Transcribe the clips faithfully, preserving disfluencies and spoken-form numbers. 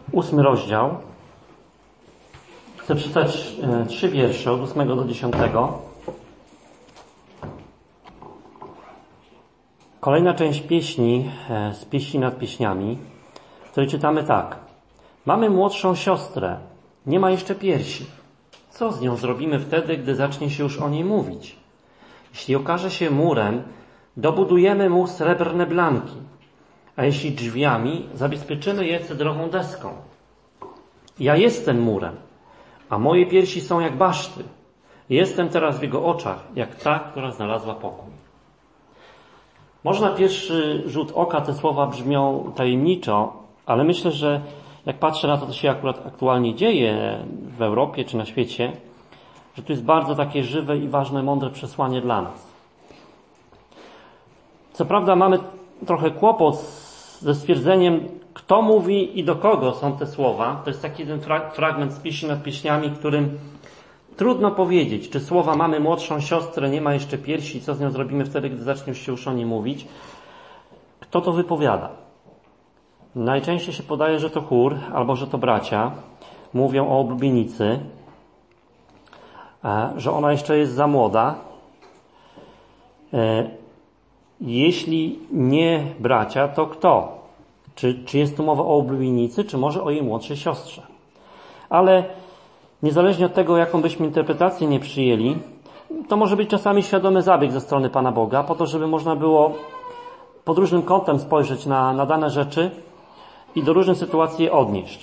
Ósmy rozdział. Chcę przeczytać e, trzy wiersze od ósmego do dziesiątego. Kolejna część pieśni e, z pieśni nad pieśniami, w której czytamy tak. Mamy młodszą siostrę, nie ma jeszcze piersi. Co z nią zrobimy wtedy, gdy zacznie się już o niej mówić? Jeśli okaże się murem, dobudujemy mu srebrne blanki, a jeśli drzwiami, zabezpieczymy je cedrową deską. Ja jestem murem, a moje piersi są jak baszty. Jestem teraz w jego oczach, jak ta, która znalazła pokój. Może na pierwszy rzut oka te słowa brzmią tajemniczo, ale myślę, że jak patrzę na to, co się akurat aktualnie dzieje w Europie czy na świecie, że to jest bardzo takie żywe i ważne, mądre przesłanie dla nas. Co prawda mamy trochę kłopot ze stwierdzeniem, kto mówi i do kogo są te słowa. To jest taki jeden fra- fragment z pieśni nad pieśniami, którym trudno powiedzieć, czy słowa mamy młodszą siostrę, nie ma jeszcze piersi, co z nią zrobimy wtedy, gdy zacznie się już o niej mówić. Kto to wypowiada? Najczęściej się podaje, że to chór, albo że to bracia. Mówią o oblubienicy, że ona jeszcze jest za młoda. Jeśli nie bracia, to kto? Czy, czy jest tu mowa o oblubienicy, czy może o jej młodszej siostrze? Ale niezależnie od tego, jaką byśmy interpretację nie przyjęli, to może być czasami świadomy zabieg ze strony Pana Boga, po to, żeby można było pod różnym kątem spojrzeć na, na dane rzeczy i do różnych sytuacji je odnieść.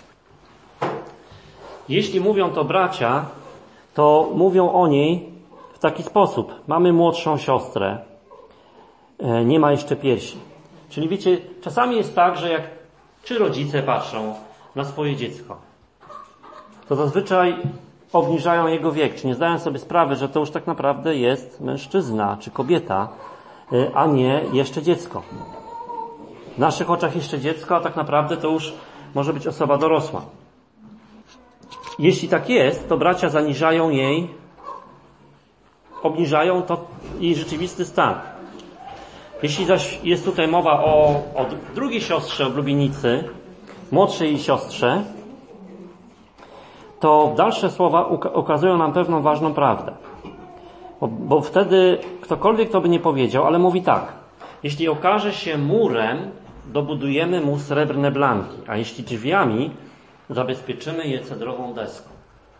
Jeśli mówią to bracia, to mówią o niej w taki sposób. Mamy młodszą siostrę, nie ma jeszcze piersi. Czyli wiecie, czasami jest tak, że jak czy rodzice patrzą na swoje dziecko, to zazwyczaj obniżają jego wiek, czy nie zdają sobie sprawy, że to już tak naprawdę jest mężczyzna czy kobieta, a nie jeszcze dziecko. W naszych oczach jeszcze dziecko, a tak naprawdę to już może być osoba dorosła. Jeśli tak jest, to bracia zaniżają jej, obniżają to jej rzeczywisty stan. Jeśli zaś jest tutaj mowa o, o drugiej siostrze oblubienicy, młodszej siostrze, to dalsze słowa ukazują nam pewną ważną prawdę. Bo, bo wtedy ktokolwiek to by nie powiedział, ale mówi tak. Jeśli okaże się murem, dobudujemy mu srebrne blanki, a jeśli drzwiami, zabezpieczymy je cedrową deską.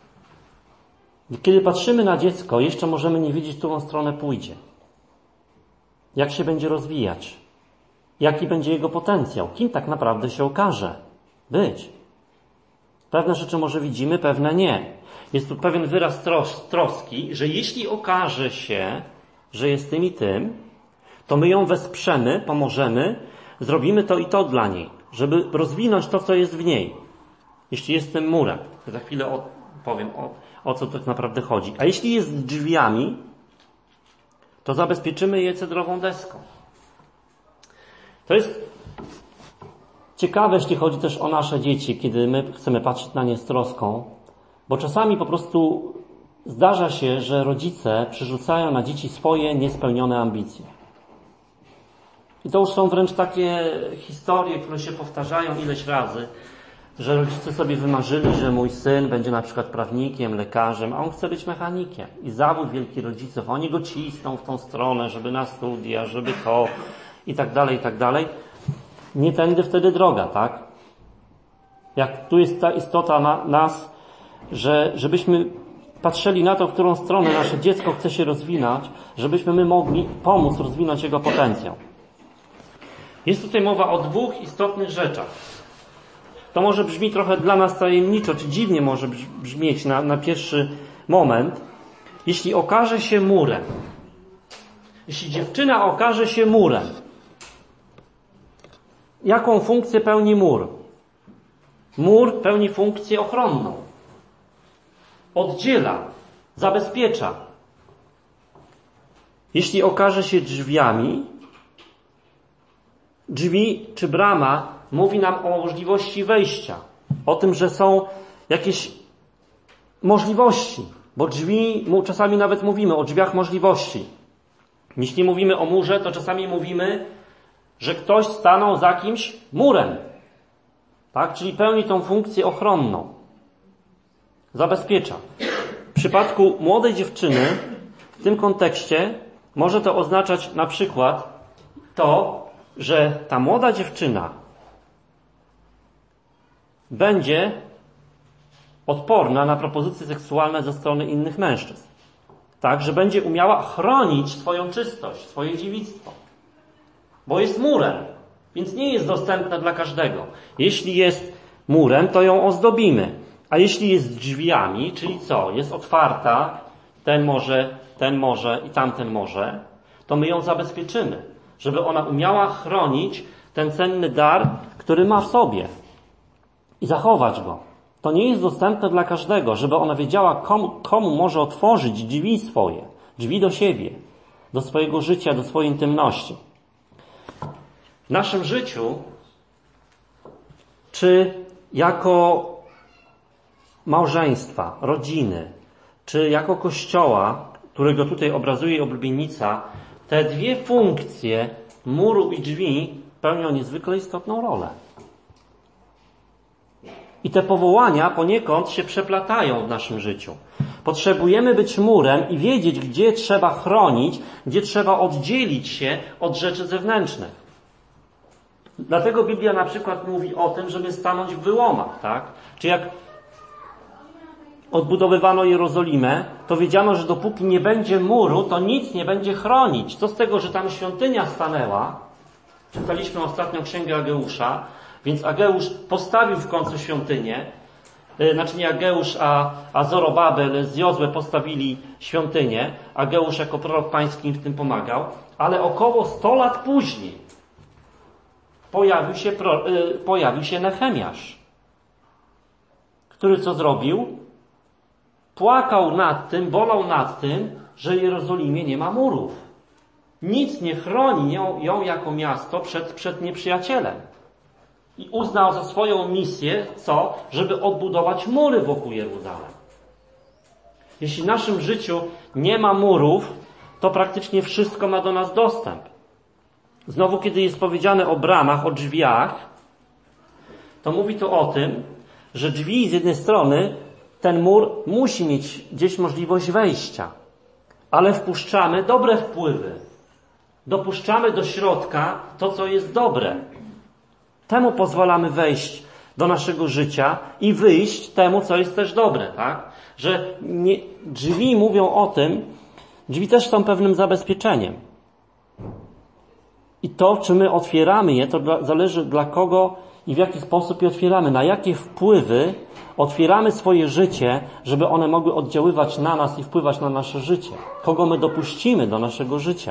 Kiedy patrzymy na dziecko, jeszcze możemy nie wiedzieć, w którą stronę pójdzie. Jak się będzie rozwijać? Jaki będzie jego potencjał? Kim tak naprawdę się okaże być? Pewne rzeczy może widzimy, pewne nie. Jest tu pewien wyraz tros- troski, że jeśli okaże się, że jest tym i tym, to my ją wesprzemy, pomożemy, zrobimy to i to dla niej, żeby rozwinąć to, co jest w niej. Jeśli jest tym murem, to za chwilę powiem, o, o co tak naprawdę chodzi. A jeśli jest drzwiami, to zabezpieczymy je cedrową deską. To jest ciekawe, jeśli chodzi też o nasze dzieci, kiedy my chcemy patrzeć na nie z troską, bo czasami po prostu zdarza się, że rodzice przerzucają na dzieci swoje niespełnione ambicje. I to już są wręcz takie historie, które się powtarzają ileś razy, że rodzice sobie wymarzyli, że mój syn będzie na przykład prawnikiem, lekarzem, a on chce być mechanikiem. I zawód wielki rodziców, oni go cisną w tą stronę, żeby na studia, żeby to i tak dalej, i tak dalej. Nie tędy wtedy droga, tak? Jak tu jest ta istota na, nas, że żebyśmy patrzyli na to, w którą stronę nasze dziecko chce się rozwinąć, żebyśmy my mogli pomóc rozwinąć jego potencjał. Jest tutaj mowa o dwóch istotnych rzeczach. To może brzmi trochę dla nas tajemniczo, czy dziwnie może brzmieć na, na pierwszy moment. Jeśli okaże się murem, jeśli dziewczyna okaże się murem, jaką funkcję pełni mur? Mur pełni funkcję ochronną. Oddziela, zabezpiecza. Jeśli okaże się drzwiami, drzwi czy brama mówi nam o możliwości wejścia. O tym, że są jakieś możliwości. Bo drzwi, czasami nawet mówimy o drzwiach możliwości. Jeśli mówimy o murze, to czasami mówimy, że ktoś stanął za kimś murem. Tak? Czyli pełni tą funkcję ochronną. Zabezpiecza. W przypadku młodej dziewczyny w tym kontekście może to oznaczać na przykład to, że ta młoda dziewczyna będzie odporna na propozycje seksualne ze strony innych mężczyzn. Tak, że będzie umiała chronić swoją czystość, swoje dziewictwo. Bo jest murem, więc nie jest dostępna dla każdego. Jeśli jest murem, to ją ozdobimy. A jeśli jest drzwiami, czyli co? Jest otwarta, ten może, ten może i tamten może, to my ją zabezpieczymy, żeby ona umiała chronić ten cenny dar, który ma w sobie i zachować go. To nie jest dostępne dla każdego, żeby ona wiedziała, komu, komu może otworzyć drzwi swoje, drzwi do siebie, do swojego życia, do swojej intymności. W naszym życiu, czy jako małżeństwa, rodziny, czy jako Kościoła, którego tutaj obrazuje oblubienica, te dwie funkcje muru i drzwi pełnią niezwykle istotną rolę. I te powołania poniekąd się przeplatają w naszym życiu. Potrzebujemy być murem i wiedzieć, gdzie trzeba chronić, gdzie trzeba oddzielić się od rzeczy zewnętrznych. Dlatego Biblia na przykład mówi o tym, żeby stanąć w wyłomach, tak? Czy jak odbudowywano Jerozolimę, to wiedziano, że dopóki nie będzie muru, to nic nie będzie chronić. Co z tego, że tam świątynia stanęła? Czytaliśmy ostatnio księgę Ageusza, więc Ageusz postawił w końcu świątynię. Znaczy nie Ageusz, a, a Zorobabel z Jozue postawili świątynię. Ageusz jako prorok pański im w tym pomagał. Ale około sto lat później pojawił się, pro, pojawił się Nehemiasz, który co zrobił? Płakał nad tym, bolał nad tym, że w Jerozolimie nie ma murów. Nic nie chroni ją, ją jako miasto przed, przed nieprzyjacielem. I uznał za swoją misję, co? Żeby odbudować mury wokół Jeruzalem. Jeśli w naszym życiu nie ma murów, to praktycznie wszystko ma do nas dostęp. Znowu, kiedy jest powiedziane o bramach, o drzwiach, to mówi to o tym, że drzwi z jednej strony ten mur musi mieć gdzieś możliwość wejścia, ale wpuszczamy dobre wpływy. Dopuszczamy do środka to, co jest dobre. Temu pozwalamy wejść do naszego życia i wyjść temu, co jest też dobre, tak? Że nie, drzwi mówią o tym, drzwi też są pewnym zabezpieczeniem. I to, czy my otwieramy je, to dla, zależy dla kogo i w jaki sposób je otwieramy, na jakie wpływy otwieramy swoje życie, żeby one mogły oddziaływać na nas i wpływać na nasze życie. Kogo my dopuścimy do naszego życia.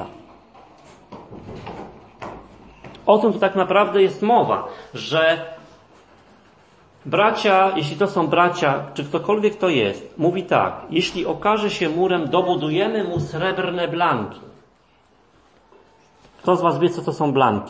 O tym tu tak naprawdę jest mowa, że bracia, jeśli to są bracia, czy ktokolwiek to jest, mówi tak, jeśli okaże się murem, dobudujemy mu srebrne blanki. Kto z was wie, co to są blanki?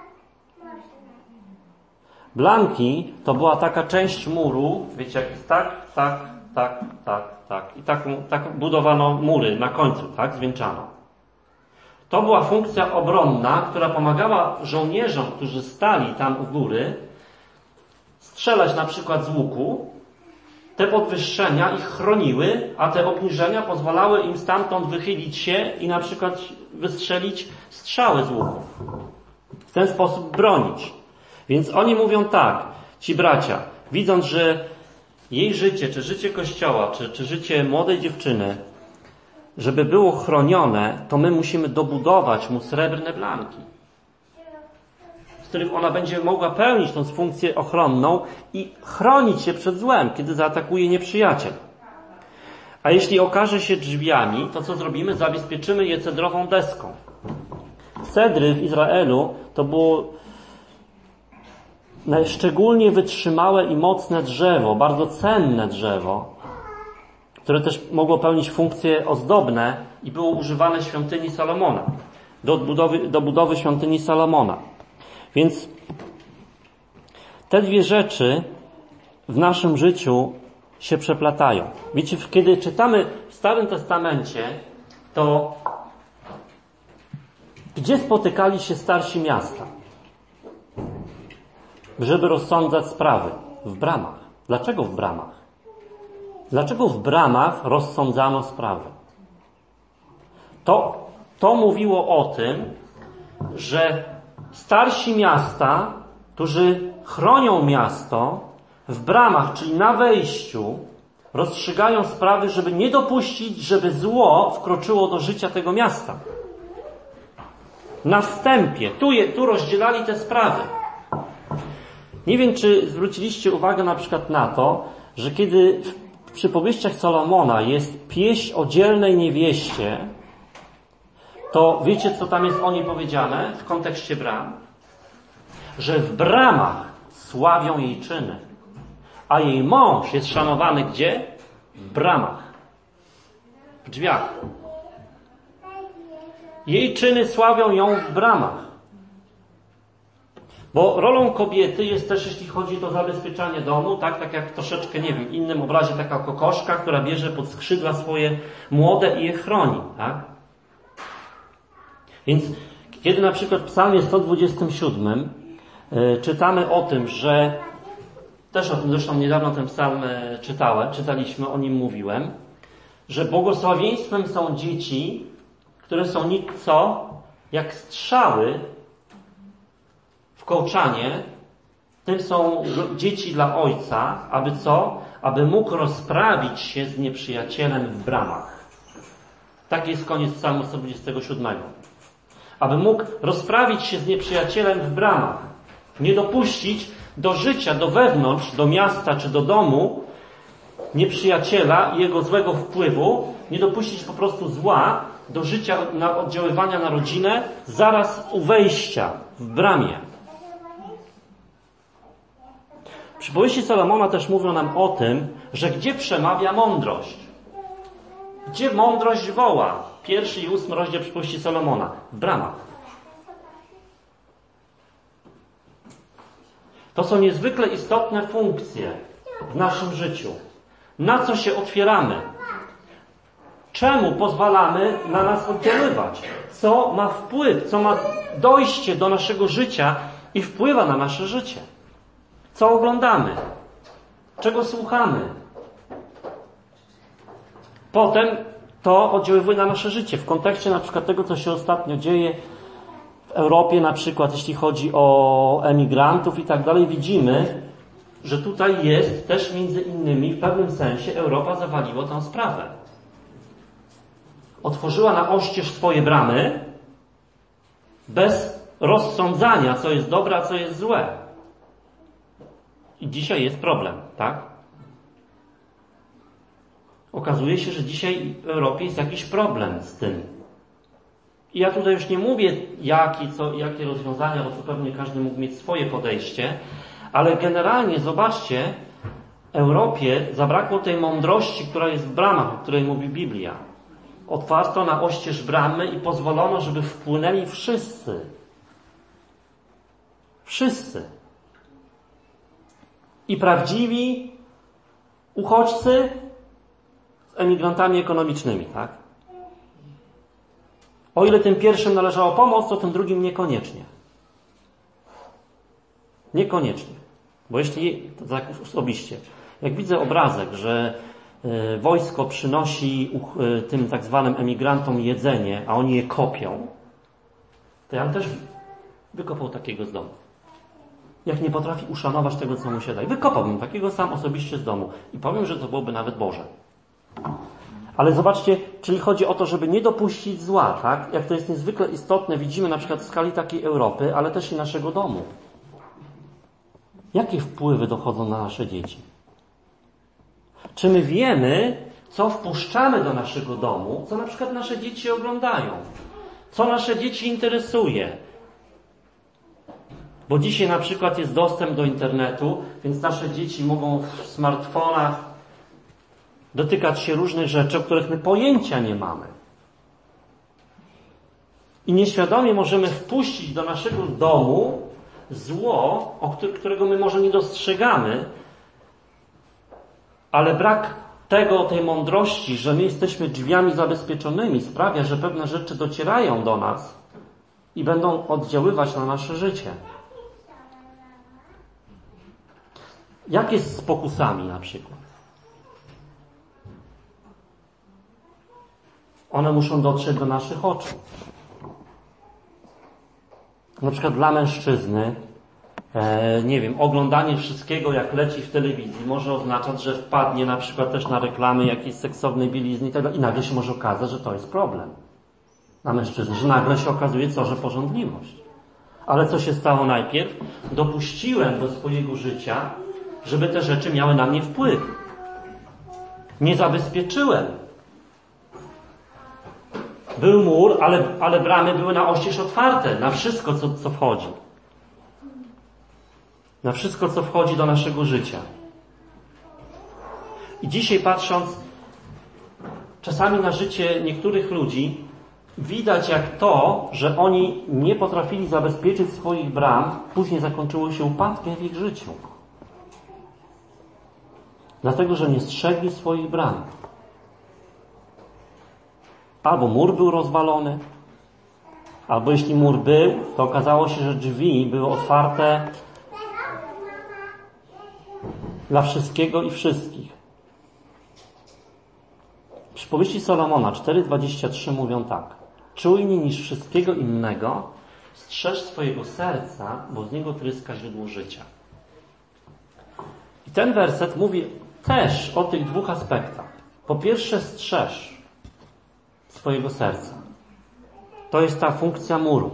Blanki to była taka część muru, wiecie, jak jest tak, tak, tak, tak, tak. I tak, tak budowano mury na końcu, tak, zwieńczano. To była funkcja obronna, która pomagała żołnierzom, którzy stali tam u góry, strzelać na przykład z łuku. Te podwyższenia ich chroniły, a te obniżenia pozwalały im stamtąd wychylić się i na przykład wystrzelić strzały z łuku. W ten sposób bronić. Więc oni mówią tak, ci bracia, widząc, że jej życie, czy życie Kościoła, czy, czy życie młodej dziewczyny, żeby było chronione, to my musimy dobudować mu srebrne blanki, z których ona będzie mogła pełnić tą funkcję ochronną i chronić się przed złem, kiedy zaatakuje nieprzyjaciel. A jeśli okaże się drzwiami, to co zrobimy? Zabezpieczymy je cedrową deską. Cedry w Izraelu to było szczególnie wytrzymałe i mocne drzewo, bardzo cenne drzewo, które też mogło pełnić funkcje ozdobne i było używane w świątyni Salomona, do odbudowy, do budowy świątyni Salomona. Więc te dwie rzeczy w naszym życiu się przeplatają. Wiecie, kiedy czytamy w Starym Testamencie, to gdzie spotykali się starsi miasta? żeby rozsądzać sprawy w bramach. Dlaczego w bramach? Dlaczego w bramach rozsądzano sprawy? To, to mówiło o tym, że starsi miasta, którzy chronią miasto, w bramach, czyli na wejściu, rozstrzygają sprawy, żeby nie dopuścić, żeby zło wkroczyło do życia tego miasta. Na wstępie, tu, je, tu rozdzielali te sprawy. Nie wiem, czy zwróciliście uwagę na przykład na to, że kiedy w przypowieściach Salomona jest pieśń o dzielnej niewieście, to wiecie, co tam jest o niej powiedziane w kontekście bram? Że w bramach sławią jej czyny, a jej mąż jest szanowany gdzie? W bramach. W drzwiach. Jej czyny sławią ją w bramach. Bo rolą kobiety jest też, jeśli chodzi o zabezpieczanie domu, tak, tak jak troszeczkę, nie wiem, w innym obrazie taka kokoszka, która bierze pod skrzydła swoje młode i je chroni, tak? Więc kiedy na przykład w psalmie sto dwudziestym siódmym yy, czytamy o tym, że też o tym zresztą niedawno ten psalm yy, czytałem, czytaliśmy, o nim mówiłem, że błogosławieństwem są dzieci, które są nic co, jak strzały w kołczanie, tym są dzieci dla ojca, aby co? Aby mógł rozprawić się z nieprzyjacielem w bramach. Tak jest koniec psalmu sto dwudziestego siódmego. Aby mógł rozprawić się z nieprzyjacielem w bramach. Nie dopuścić do życia, do wewnątrz, do miasta czy do domu nieprzyjaciela i jego złego wpływu. Nie dopuścić po prostu zła do życia, na oddziaływania na rodzinę zaraz u wejścia w bramie. Przypowieści Salomona też mówią nam o tym, że gdzie przemawia mądrość? Gdzie mądrość woła? Pierwszy i ósmy rozdział przypowieści Salomona. W bramach. To są niezwykle istotne funkcje w naszym życiu. Na co się otwieramy? Czemu pozwalamy na nas oddziaływać? Co ma wpływ, co ma dojście do naszego życia i wpływa na nasze życie? Co oglądamy? Czego słuchamy? Potem to oddziaływuje na nasze życie. W kontekście na przykład tego, co się ostatnio dzieje w Europie, na przykład jeśli chodzi o emigrantów i tak dalej, widzimy, że tutaj jest też między innymi w pewnym sensie Europa zawaliła tę sprawę. Otworzyła na oścież swoje bramy bez rozsądzania, co jest dobre, a co jest złe. I dzisiaj jest problem, tak? Okazuje się, że dzisiaj w Europie jest jakiś problem z tym. I ja tutaj już nie mówię, jaki, co, jakie rozwiązania, bo tu pewnie każdy mógł mieć swoje podejście, ale generalnie zobaczcie, Europie zabrakło tej mądrości, która jest w bramach, o której mówi Biblia. Otwarto na oścież bramy i pozwolono, żeby wpłynęli wszyscy. Wszyscy. I prawdziwi uchodźcy z emigrantami ekonomicznymi, tak? O ile tym pierwszym należało pomoc, to tym drugim niekoniecznie. Niekoniecznie. Bo jeśli, to tak osobiście, jak widzę obrazek, że y, wojsko przynosi y, tym tak zwanym emigrantom jedzenie, a oni je kopią, to ja bym też wykopał takiego z domu. Jak nie potrafi uszanować tego, co mu się daje. Wykopałbym takiego sam osobiście z domu. I powiem, że to byłoby nawet Boże. Ale zobaczcie, czyli chodzi o to, żeby nie dopuścić zła, tak? Jak to jest niezwykle istotne, widzimy na przykład w skali takiej Europy, ale też i naszego domu. Jakie wpływy dochodzą na nasze dzieci? Czy my wiemy, co wpuszczamy do naszego domu, co na przykład nasze dzieci oglądają? Co nasze dzieci interesuje? Bo dzisiaj na przykład jest dostęp do internetu, więc nasze dzieci mogą w smartfonach dotykać się różnych rzeczy, o których my pojęcia nie mamy. I nieświadomie możemy wpuścić do naszego domu zło, o którego my może nie dostrzegamy, ale brak tego, tej mądrości, że my jesteśmy drzwiami zabezpieczonymi, sprawia, że pewne rzeczy docierają do nas i będą oddziaływać na nasze życie. Jak jest z pokusami na przykład? One muszą dotrzeć do naszych oczu. Na przykład dla mężczyzny, e, nie wiem, oglądanie wszystkiego jak leci w telewizji może oznaczać, że wpadnie na przykład też na reklamy jakiejś seksownej bielizny i tak dalej. I nagle się może okazać, że to jest problem na mężczyznę, że nagle się okazuje co, że pożądliwość. Ale co się stało najpierw? Dopuściłem do swojego życia, żeby te rzeczy miały na mnie wpływ. Nie zabezpieczyłem. Był mur, ale, ale bramy były na oścież otwarte, na wszystko, co, co wchodzi. Na wszystko, co wchodzi do naszego życia. I dzisiaj patrząc czasami na życie niektórych ludzi, widać jak to, że oni nie potrafili zabezpieczyć swoich bram, później zakończyło się upadkiem w ich życiu. Dlatego, że nie strzegli swoich bram. Albo mur był rozwalony, albo jeśli mur był, to okazało się, że drzwi były otwarte dla wszystkiego i wszystkich. Przypowieści Salomona cztery dwadzieścia trzy mówią tak. Czujniej niż wszystkiego innego strzeż swojego serca, bo z niego tryska źródło życia. I ten werset mówi też o tych dwóch aspektach. Po pierwsze, strzeż swojego serca. To jest ta funkcja muru.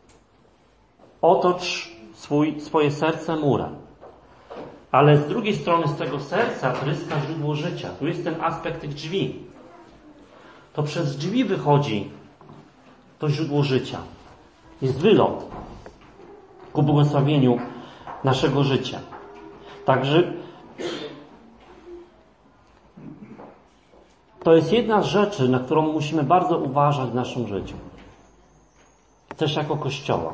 Otocz swój, swoje serce murem. Ale z drugiej strony z tego serca tryska źródło życia. Tu jest ten aspekt tych drzwi. To przez drzwi wychodzi to źródło życia. Jest wylot ku błogosławieniu naszego życia. Także to jest jedna z rzeczy, na którą musimy bardzo uważać w naszym życiu. Też jako Kościoła.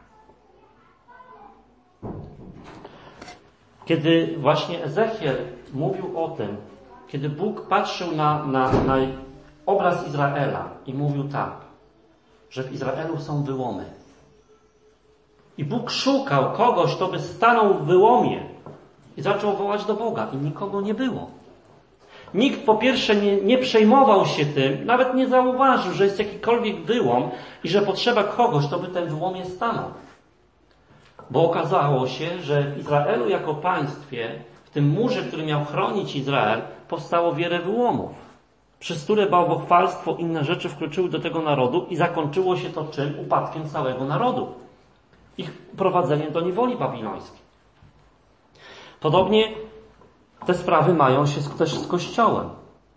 Kiedy właśnie Ezechiel mówił o tym, kiedy Bóg patrzył na, na, na obraz Izraela i mówił tak, że w Izraelu są wyłomy. I Bóg szukał kogoś, kto by stanął w wyłomie i zaczął wołać do Boga i nikogo nie było. Nikt po pierwsze nie, nie przejmował się tym, nawet nie zauważył, że jest jakikolwiek wyłom i że potrzeba kogoś, kto by ten wyłomie stanął. Bo okazało się, że w Izraelu jako państwie, w tym murze, który miał chronić Izrael, powstało wiele wyłomów, przez które bałwochwalstwo i inne rzeczy wkroczyły do tego narodu i zakończyło się to czym? Upadkiem całego narodu. Ich prowadzeniem do niewoli babilońskiej. Podobnie te sprawy mają się też z Kościołem.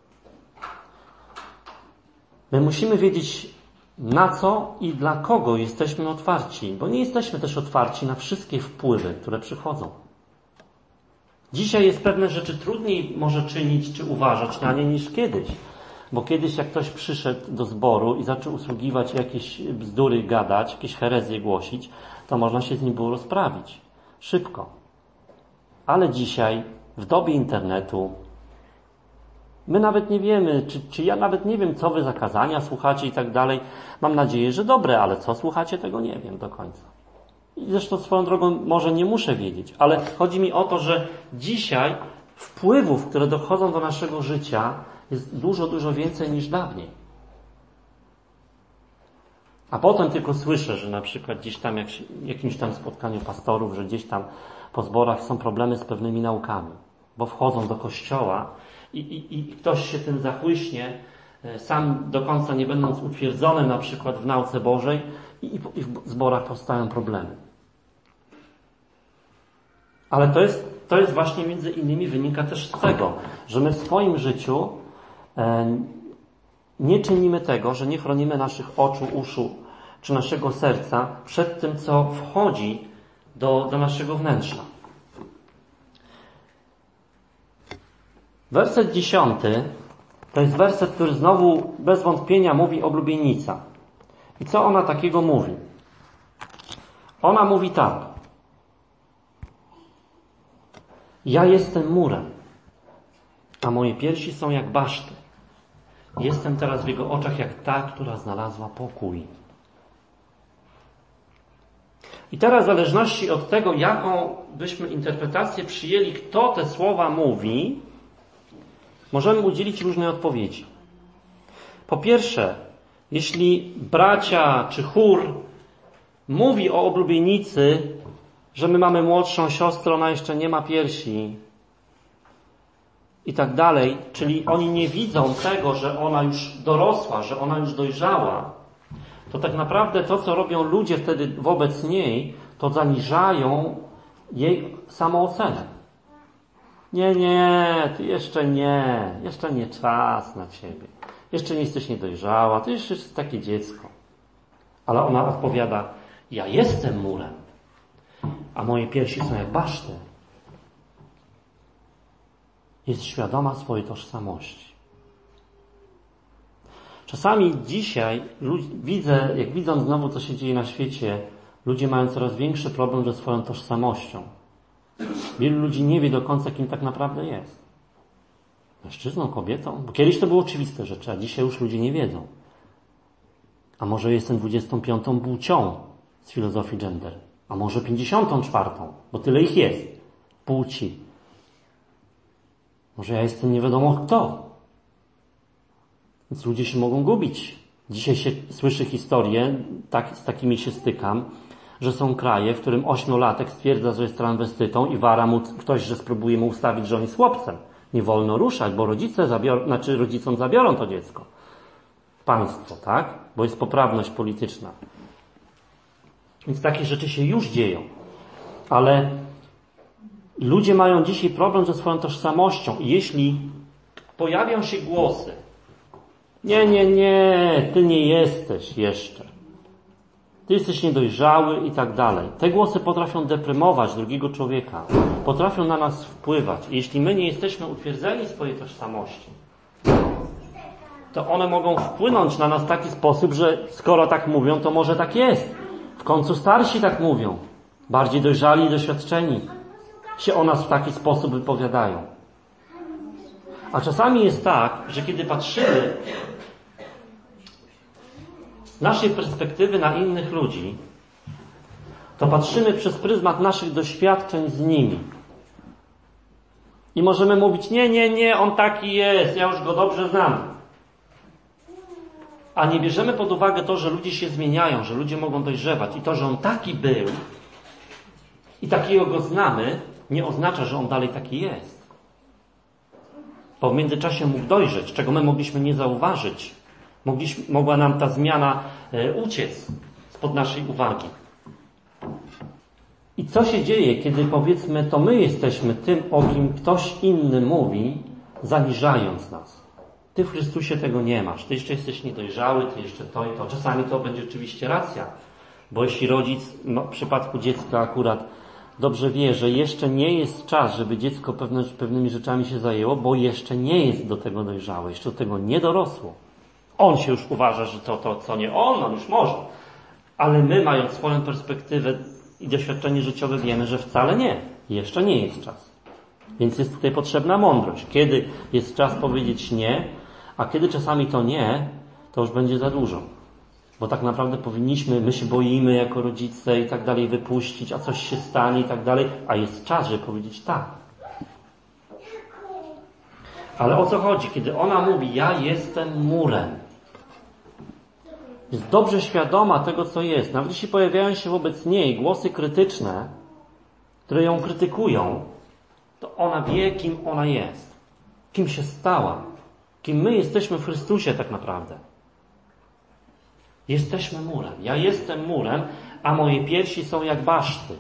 My musimy wiedzieć, na co i dla kogo jesteśmy otwarci, bo nie jesteśmy też otwarci na wszystkie wpływy, które przychodzą. Dzisiaj jest pewne rzeczy trudniej może czynić czy uważać na nie niż kiedyś. Bo kiedyś jak ktoś przyszedł do zboru i zaczął usługiwać jakieś bzdury gadać, jakieś herezje głosić, to można się z nim było rozprawić. Szybko. Ale dzisiaj, w dobie internetu, my nawet nie wiemy, czy, czy ja nawet nie wiem, co wy za kazania słuchacie i tak dalej. Mam nadzieję, że dobre, ale co słuchacie, tego nie wiem do końca. I zresztą swoją drogą może nie muszę wiedzieć, ale chodzi mi o to, że dzisiaj wpływów, które dochodzą do naszego życia, jest dużo, dużo więcej niż dawniej. A potem tylko słyszę, że na przykład gdzieś tam, jak się, jakimś tam spotkaniu pastorów, że gdzieś tam po zborach są problemy z pewnymi naukami, bo wchodzą do kościoła i, i, i ktoś się tym zachłyśnie, sam do końca nie będąc utwierdzonym na przykład w nauce Bożej i, i w zborach powstają problemy. Ale to jest, to jest właśnie między innymi wynika też z tego, że my w swoim życiu e, nie czynimy tego, że nie chronimy naszych oczu, uszu czy naszego serca przed tym, co wchodzi do, do naszego wnętrza. Werset dziesiąty to jest werset, który znowu bez wątpienia mówi o oblubienica. I co ona takiego mówi? Ona mówi tak. Ja jestem murem, a moje piersi są jak baszty. Jestem teraz w jego oczach jak ta, która znalazła pokój. I teraz w zależności od tego, jaką byśmy interpretację przyjęli, kto te słowa mówi, możemy udzielić różnej odpowiedzi. Po pierwsze, jeśli bracia czy chór mówi o oblubienicy, że my mamy młodszą siostrę, ona jeszcze nie ma piersi i tak dalej, czyli oni nie widzą tego, że ona już dorosła, że ona już dojrzała, to tak naprawdę to, co robią ludzie wtedy wobec niej, to zaniżają jej samoocenę. Nie, nie, ty jeszcze nie, jeszcze nie czas na ciebie. Jeszcze nie jesteś niedojrzała, ty jeszcze jest takie dziecko. Ale ona odpowiada, ja jestem murem, a moje piersi są jak baszty. Jest świadoma swojej tożsamości. Czasami dzisiaj ludzi, widzę, jak widząc znowu, co się dzieje na świecie, ludzie mają coraz większy problem ze swoją tożsamością. Wielu ludzi nie wie do końca, kim tak naprawdę jest. Mężczyzną, kobietą? Bo kiedyś to było oczywiste rzeczy, a dzisiaj już ludzie nie wiedzą. A może jestem dwudziestą piątą płcią z filozofii gender? A może pięćdziesiątą czwartą? Bo tyle ich jest. Płci. Może ja jestem nie wiadomo kto. Więc ludzie się mogą gubić. Dzisiaj się słyszy historię, tak, z takimi się stykam, że są kraje, w którym ośmiolatek stwierdza, że jest transwestytą i wara mu ktoś, że spróbuje mu ustawić, że on jest chłopcem. Nie wolno ruszać, bo rodzice zabiorą, znaczy rodzicom zabiorą to dziecko. Państwo, tak? Bo jest poprawność polityczna. Więc takie rzeczy się już dzieją. Ale ludzie mają dzisiaj problem ze swoją tożsamością i jeśli pojawią się głosy, nie, nie, nie, ty nie jesteś jeszcze. Ty jesteś niedojrzały i tak dalej. Te głosy potrafią deprymować drugiego człowieka. Potrafią na nas wpływać. I jeśli my nie jesteśmy utwierdzeni w swojej tożsamości, to one mogą wpłynąć na nas w taki sposób, że skoro tak mówią, to może tak jest. W końcu starsi tak mówią. Bardziej dojrzali i doświadczeni się o nas w taki sposób wypowiadają. A czasami jest tak, że kiedy patrzymy z naszej perspektywy na innych ludzi, to patrzymy przez pryzmat naszych doświadczeń z nimi. I możemy mówić, nie, nie, nie, on taki jest, ja już go dobrze znam. A nie bierzemy pod uwagę to, że ludzie się zmieniają, że ludzie mogą dojrzewać. I to, że on taki był i takiego go znamy, nie oznacza, że on dalej taki jest. Bo w międzyczasie mógł dojrzeć, czego my mogliśmy nie zauważyć. Mogliśmy, mogła nam ta zmiana e, uciec spod naszej uwagi. I co się dzieje, kiedy powiedzmy, to my jesteśmy tym, o kim ktoś inny mówi, zaniżając nas. Ty w Chrystusie tego nie masz. Ty jeszcze jesteś niedojrzały, ty jeszcze to i to. Czasami to będzie oczywiście racja. Bo jeśli rodzic, no, w przypadku dziecka akurat dobrze wie, że jeszcze nie jest czas, żeby dziecko pewne, pewnymi rzeczami się zajęło, bo jeszcze nie jest do tego dojrzałe, jeszcze do tego nie dorosło. On się już uważa, że to, to co nie on, on już może. Ale my, mając swoją perspektywę i doświadczenie życiowe, wiemy, że wcale nie. Jeszcze nie jest czas. Więc jest tutaj potrzebna mądrość. Kiedy jest czas powiedzieć nie, a kiedy czasami to nie, to już będzie za dużo. Bo tak naprawdę powinniśmy, my się boimy jako rodzice i tak dalej wypuścić, a coś się stanie i tak dalej, a jest czas, żeby powiedzieć tak. Ale o co chodzi? Kiedy ona mówi, ja jestem murem, jest dobrze świadoma tego, co jest. Nawet jeśli pojawiają się wobec niej głosy krytyczne, które ją krytykują, to ona wie, kim ona jest. Kim się stała. Kim my jesteśmy w Chrystusie tak naprawdę. Jesteśmy murem. Ja jestem murem, a moje piersi są jak baszty.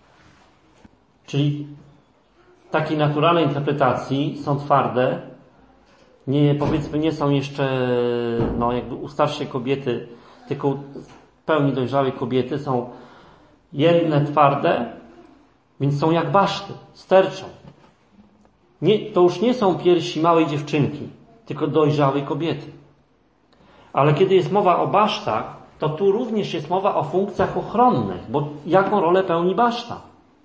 Czyli w takiej naturalnej interpretacji są twarde, nie, powiedzmy, nie są jeszcze, no jakby u starszej kobiety, tylko u pełni dojrzałej kobiety są jedne twarde, więc są jak baszty, sterczą. Nie, to już nie są piersi małej dziewczynki, tylko dojrzałej kobiety. Ale kiedy jest mowa o basztach, to tu również jest mowa o funkcjach ochronnych, bo jaką rolę pełni baszta?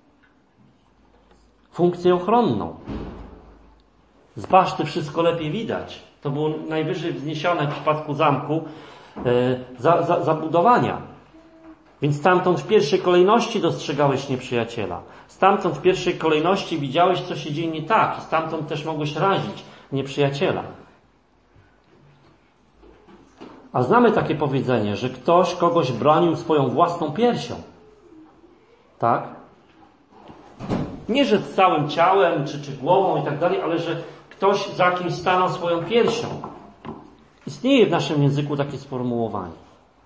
Funkcję ochronną. Z baszty wszystko lepiej widać. To było najwyżej wzniesione w przypadku zamku e, za, za, zabudowania. Więc stamtąd w pierwszej kolejności dostrzegałeś nieprzyjaciela. Stamtąd w pierwszej kolejności widziałeś, co się dzieje nie tak. I stamtąd też mogłeś razić nieprzyjaciela. A znamy takie powiedzenie, że ktoś kogoś bronił swoją własną piersią. Tak? Nie, że z całym ciałem, czy, czy głową i tak dalej, ale że ktoś za kimś stanął swoją piersią. Istnieje w naszym języku takie sformułowanie.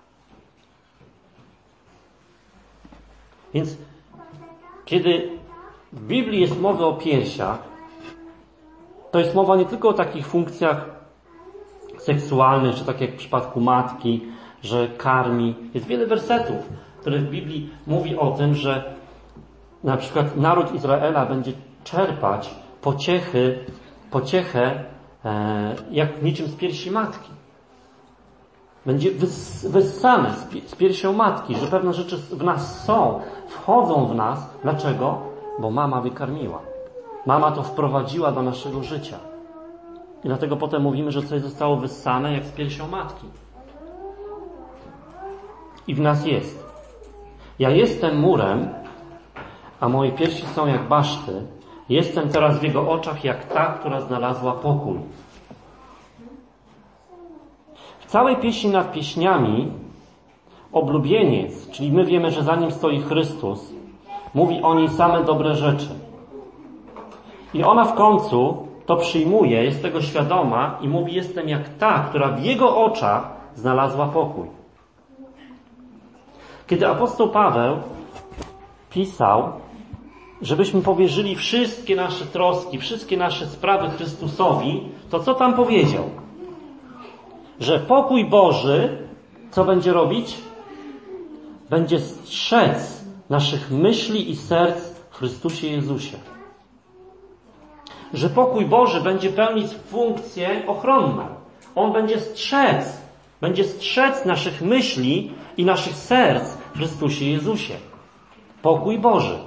Więc kiedy w Biblii jest mowa o piersiach, to jest mowa nie tylko o takich funkcjach seksualnych, czy tak jak w przypadku matki, że karmi. Jest wiele wersetów, które w Biblii mówi o tym, że na przykład naród Izraela będzie czerpać pociechy, pociechę e, jak niczym z piersi matki. Będzie wys, wyssane z, z piersią matki, że pewne rzeczy w nas są, wchodzą w nas. Dlaczego? Bo mama wykarmiła. Mama to wprowadziła do naszego życia. I dlatego potem mówimy, że coś zostało wyssane jak z piersią matki. I w nas jest. Ja jestem murem, a moje piersi są jak baszty. Jestem teraz w Jego oczach jak ta, która znalazła pokój. W całej pieśni nad pieśniami oblubieniec, czyli my wiemy, że za nim stoi Chrystus, mówi o niej same dobre rzeczy. I ona w końcu to przyjmuje, jest tego świadoma i mówi: jestem jak ta, która w Jego oczach znalazła pokój. Kiedy apostoł Paweł pisał, żebyśmy powierzyli wszystkie nasze troski, wszystkie nasze sprawy Chrystusowi, to co tam powiedział? Że pokój Boży, co będzie robić? Będzie strzec naszych myśli i serc w Chrystusie Jezusie. Że pokój Boży będzie pełnić funkcję ochronną. On będzie strzec, będzie strzec naszych myśli i naszych serc w Chrystusie Jezusie. Pokój Boży.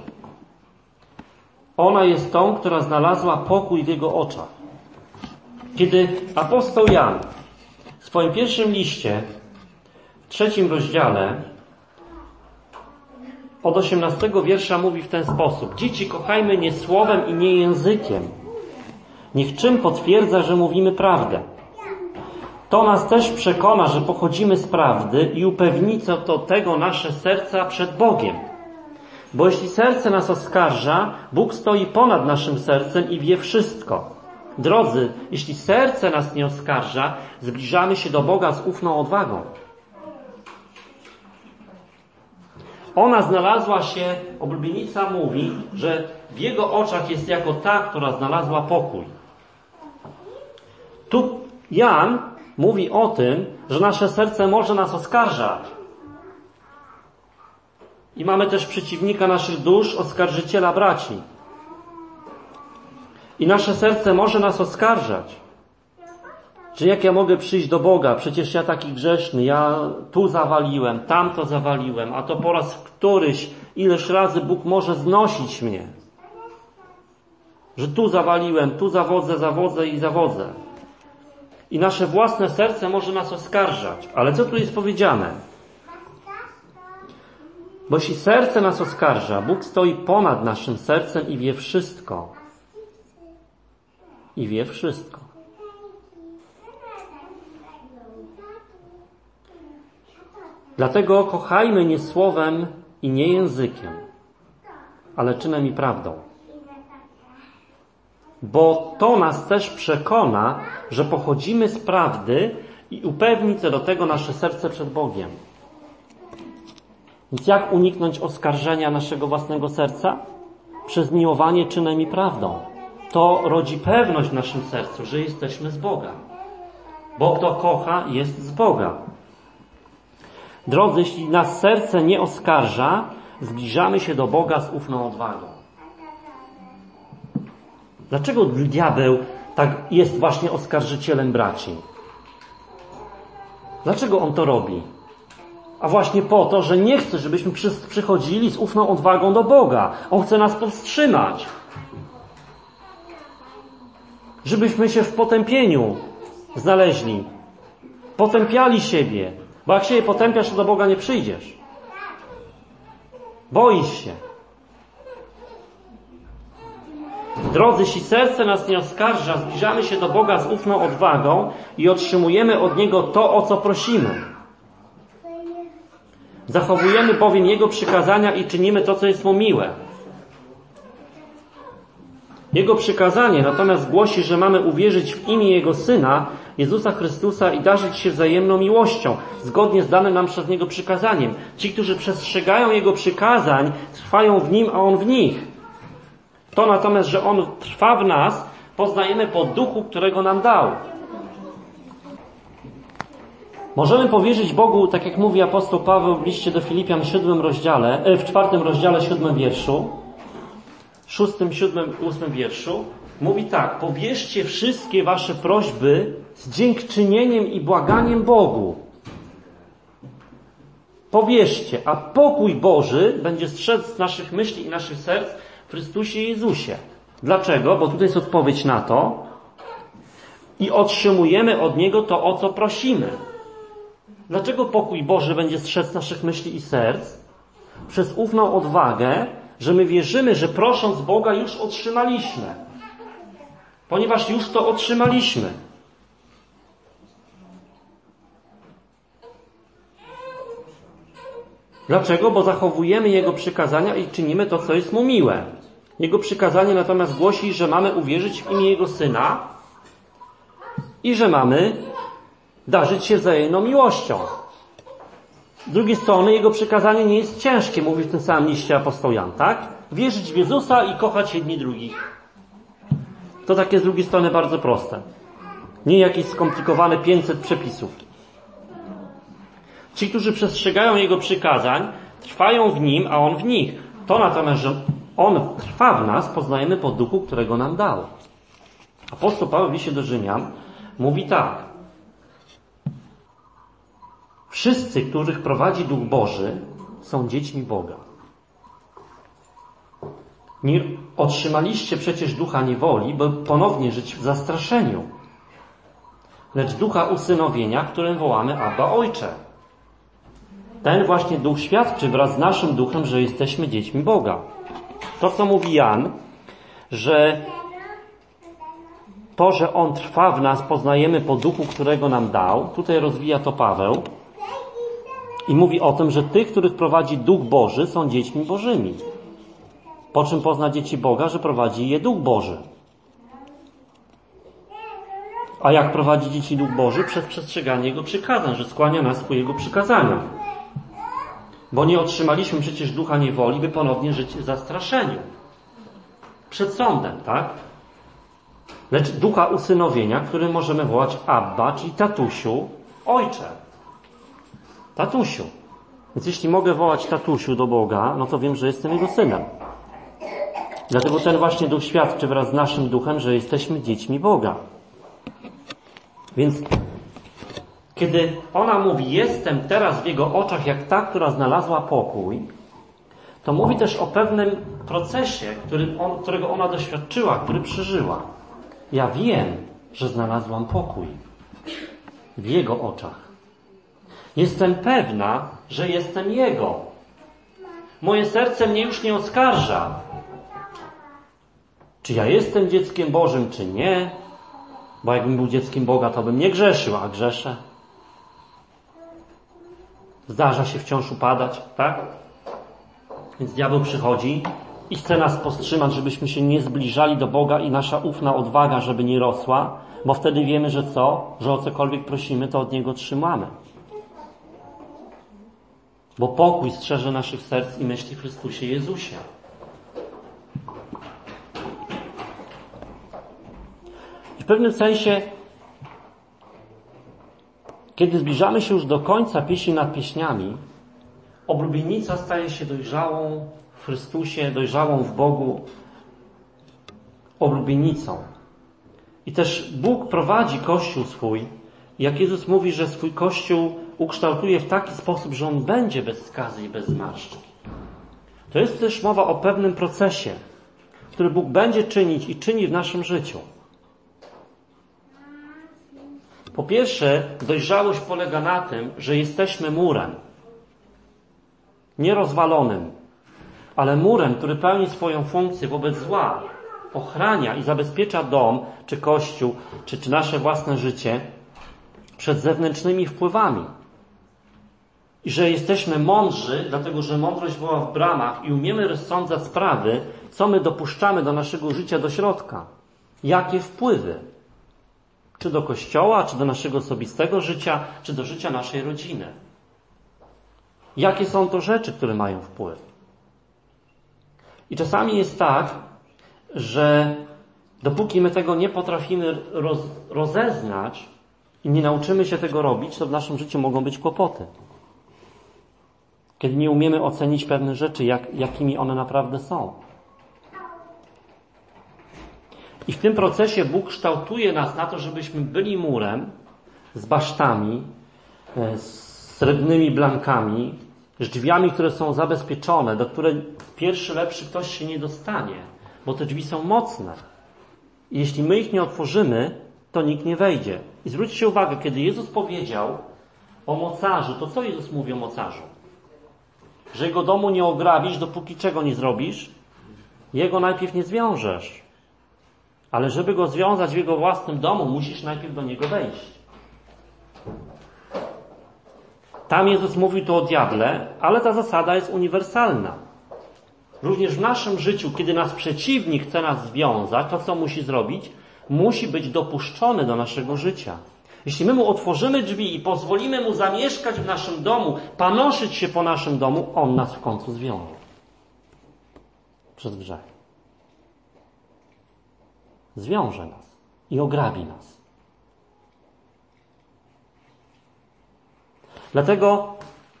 Ona jest tą, która znalazła pokój w Jego oczach. Kiedy apostoł Jan w swoim pierwszym liście, w trzecim rozdziale, od osiemnastego wiersza mówi w ten sposób: dzieci, kochajmy nie słowem i nie językiem. Niech czyn potwierdza, że mówimy prawdę. To nas też przekona, że pochodzimy z prawdy i upewni co do tego nasze serca przed Bogiem. Bo jeśli serce nas oskarża, Bóg stoi ponad naszym sercem i wie wszystko. Drodzy, jeśli serce nas nie oskarża, zbliżamy się do Boga z ufną odwagą. Ona znalazła się, oblubienica mówi, że w Jego oczach jest jako ta, która znalazła pokój. Tu Jan mówi o tym, że nasze serce może nas oskarżać. I mamy też przeciwnika naszych dusz, oskarżyciela braci. I nasze serce może nas oskarżać. Czy jak ja mogę przyjść do Boga? Przecież ja taki grzeszny, ja tu zawaliłem, tam to zawaliłem, a to po raz któryś, ileż razy Bóg może znosić mnie. Że tu zawaliłem, tu zawodzę, zawodzę i zawodzę. I nasze własne serce może nas oskarżać. Ale co tu jest powiedziane? Bo jeśli serce nas oskarża, Bóg stoi ponad naszym sercem i wie wszystko. I wie wszystko. Dlatego kochajmy nie słowem i nie językiem, ale czynem i prawdą. Bo to nas też przekona, że pochodzimy z prawdy i upewni co do tego nasze serce przed Bogiem. Więc jak uniknąć oskarżenia naszego własnego serca? Przez miłowanie czynem i prawdą. To rodzi pewność w naszym sercu, że jesteśmy z Boga. Bo kto kocha, jest z Boga. Drodzy, jeśli nas serce nie oskarża, zbliżamy się do Boga z ufną odwagą. Dlaczego diabeł tak jest właśnie oskarżycielem braci? Dlaczego on to robi? A właśnie po to, że nie chce, żebyśmy przychodzili z ufną odwagą do Boga. On chce nas powstrzymać. Żebyśmy się w potępieniu znaleźli. Potępiali siebie. Bo jak się je potępiasz, to do Boga nie przyjdziesz. Boisz się. Drodzy, jeśli serce nas nie oskarża, zbliżamy się do Boga z ufną odwagą i otrzymujemy od Niego to, o co prosimy. Zachowujemy bowiem Jego przykazania i czynimy to, co jest Mu miłe. Jego przykazanie natomiast głosi, że mamy uwierzyć w imię Jego Syna, Jezusa Chrystusa i darzyć się wzajemną miłością, zgodnie z danym nam przez Niego przykazaniem. Ci, którzy przestrzegają Jego przykazań, trwają w Nim, a On w nich. To natomiast, że On trwa w nas, poznajemy po duchu, którego nam dał. Możemy powierzyć Bogu, tak jak mówi apostoł Paweł w liście do Filipian w siódmym rozdziale, w czwartym rozdziale, siódmym wierszu, szóstym, siódmym, ósmym wierszu, mówi tak: powierzcie wszystkie wasze prośby z dziękczynieniem i błaganiem Bogu. Powierzcie, a pokój Boży będzie strzec z naszych myśli i naszych serc w Chrystusie Jezusie. Dlaczego? Bo tutaj jest odpowiedź na to. I otrzymujemy od Niego to, o co prosimy. Dlaczego pokój Boży będzie strzec naszych myśli i serc? Przez ufną odwagę, że my wierzymy, że prosząc Boga już otrzymaliśmy. Ponieważ już to otrzymaliśmy. Dlaczego? Bo zachowujemy Jego przykazania i czynimy to, co jest Mu miłe. Jego przykazanie natomiast głosi, że mamy uwierzyć w imię Jego Syna i że mamy darzyć się wzajemną miłością. Z drugiej strony Jego przykazanie nie jest ciężkie, mówi w tym samym liście apostoł Jan, tak? Wierzyć w Jezusa i kochać jedni drugich. To takie z drugiej strony bardzo proste. Nie jakieś skomplikowane pięćset przepisów. Ci, którzy przestrzegają Jego przykazań, trwają w Nim, a On w nich. To natomiast, że On trwa w nas, poznajemy po duchu, którego nam dał. Apostoł Paweł w liście do Rzymian mówi tak: wszyscy, których prowadzi Duch Boży, są dziećmi Boga. Nie otrzymaliście przecież ducha niewoli, by ponownie żyć w zastraszeniu, lecz ducha usynowienia, którym wołamy Abba, Ojcze. Ten właśnie duch świadczy wraz z naszym duchem, że jesteśmy dziećmi Boga. To, co mówi Jan, że to, że On trwa w nas, poznajemy po duchu, którego nam dał. Tutaj rozwija to Paweł i mówi o tym, że tych, których prowadzi Duch Boży, są dziećmi Bożymi. Po czym pozna dzieci Boga? Że prowadzi je Duch Boży. A jak prowadzi dzieci Duch Boży? Przez przestrzeganie Jego przykazań, że skłania nas ku Jego przykazaniom. Bo nie otrzymaliśmy przecież ducha niewoli, by ponownie żyć w zastraszeniu. Przed sądem, tak? Lecz ducha usynowienia, który możemy wołać Abba, czyli tatusiu, ojcze. Tatusiu. Więc jeśli mogę wołać tatusiu do Boga, no to wiem, że jestem Jego synem. Dlatego ten właśnie duch świadczy wraz z naszym duchem, że jesteśmy dziećmi Boga. Więc kiedy ona mówi, jestem teraz w Jego oczach jak ta, która znalazła pokój, to mówi też o pewnym procesie, który on, którego ona doświadczyła, który przeżyła. Ja wiem, że znalazłam pokój w Jego oczach. Jestem pewna, że jestem Jego. Moje serce mnie już nie oskarża. Czy ja jestem dzieckiem Bożym, czy nie? Bo jakbym był dzieckiem Boga, to bym nie grzeszył, a grzeszę. Zdarza się wciąż upadać, tak? Więc diabeł przychodzi i chce nas powstrzymać, żebyśmy się nie zbliżali do Boga i nasza ufna odwaga, żeby nie rosła, bo wtedy wiemy, że co? Że o cokolwiek prosimy, to od Niego otrzymamy. Bo pokój strzeże naszych serc i myśli w Chrystusie Jezusie. I w pewnym sensie, kiedy zbliżamy się już do końca pieśni nad pieśniami, oblubienica staje się dojrzałą w Chrystusie, dojrzałą w Bogu oblubienicą. I też Bóg prowadzi Kościół swój. Jak Jezus mówi, że swój Kościół ukształtuje w taki sposób, że on będzie bez skazy i bez zmarszczki. To jest też mowa o pewnym procesie, który Bóg będzie czynić i czyni w naszym życiu. Po pierwsze, dojrzałość polega na tym, że jesteśmy murem. Nierozwalonym. ale murem, który pełni swoją funkcję wobec zła, ochrania i zabezpiecza dom, czy kościół, czy, czy nasze własne życie przed zewnętrznymi wpływami. I że jesteśmy mądrzy, dlatego że mądrość była w bramach i umiemy rozsądzać sprawy, co my dopuszczamy do naszego życia do środka. Jakie wpływy? Czy do Kościoła, czy do naszego osobistego życia, czy do życia naszej rodziny. Jakie są to rzeczy, które mają wpływ? I czasami jest tak, że dopóki my tego nie potrafimy roz, rozeznać i nie nauczymy się tego robić, to w naszym życiu mogą być kłopoty. Kiedy nie umiemy ocenić pewnych rzeczy, jak, jakimi one naprawdę są. I w tym procesie Bóg kształtuje nas na to, żebyśmy byli murem z basztami, z srebrnymi blankami, z drzwiami, które są zabezpieczone, do których pierwszy lepszy ktoś się nie dostanie, bo te drzwi są mocne. I jeśli my ich nie otworzymy, to nikt nie wejdzie. I zwróćcie uwagę, kiedy Jezus powiedział o mocarzu, to co Jezus mówi o mocarzu? Że jego domu nie ograbisz, dopóki czego nie zrobisz? Jego najpierw nie zwiążesz. Ale żeby go związać w jego własnym domu, musisz najpierw do niego wejść. Tam Jezus mówił tu o diable, ale ta zasada jest uniwersalna. Również w naszym życiu, kiedy nas przeciwnik chce nas związać, to co musi zrobić? Musi być dopuszczony do naszego życia. Jeśli my mu otworzymy drzwi i pozwolimy mu zamieszkać w naszym domu, panoszyć się po naszym domu, on nas w końcu zwiąże. Przez grzech. Zwiąże nas i ograbi nas. Dlatego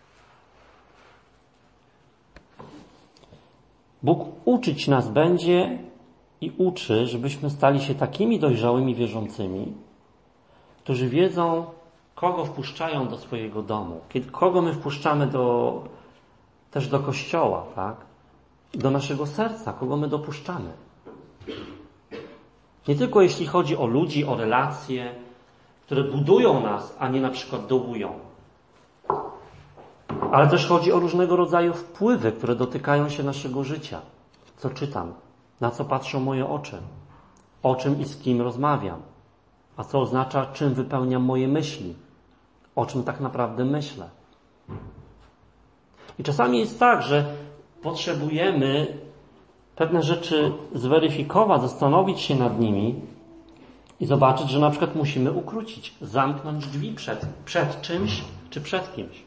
Bóg uczyć nas będzie i uczy, żebyśmy stali się takimi dojrzałymi wierzącymi, którzy wiedzą, kogo wpuszczają do swojego domu, kogo my wpuszczamy do, też do kościoła, tak? Do naszego serca, kogo my dopuszczamy. Nie tylko jeśli chodzi o ludzi, o relacje, które budują nas, a nie na przykład dołują. Ale też chodzi o różnego rodzaju wpływy, które dotykają się naszego życia. Co czytam? Na co patrzą moje oczy? O czym i z kim rozmawiam? A co oznacza, czym wypełniam moje myśli? O czym tak naprawdę myślę? I czasami jest tak, że potrzebujemy pewne rzeczy zweryfikować, zastanowić się nad nimi i zobaczyć, że na przykład musimy ukrócić, zamknąć drzwi przed, przed czymś czy przed kimś.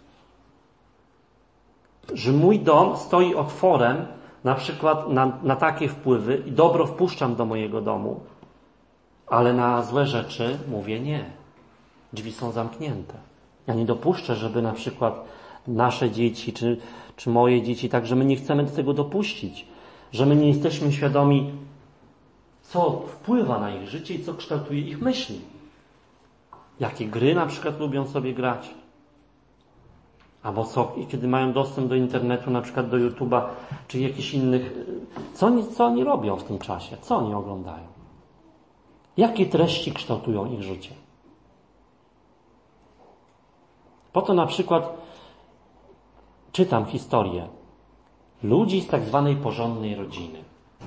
Że mój dom stoi otworem na przykład na, na takie wpływy i dobro wpuszczam do mojego domu, ale na złe rzeczy mówię nie. Drzwi są zamknięte. Ja nie dopuszczę, żeby na przykład nasze dzieci czy, czy moje dzieci, tak, że my nie chcemy do tego dopuścić. Że my nie jesteśmy świadomi, co wpływa na ich życie i co kształtuje ich myśli. Jakie gry na przykład lubią sobie grać. Albo co, i kiedy mają dostęp do internetu, na przykład do YouTube'a, czy jakichś innych, co oni, co oni robią w tym czasie? Co oni oglądają? Jakie treści kształtują ich życie? Po to na przykład czytam historię ludzi z tak zwanej porządnej rodziny.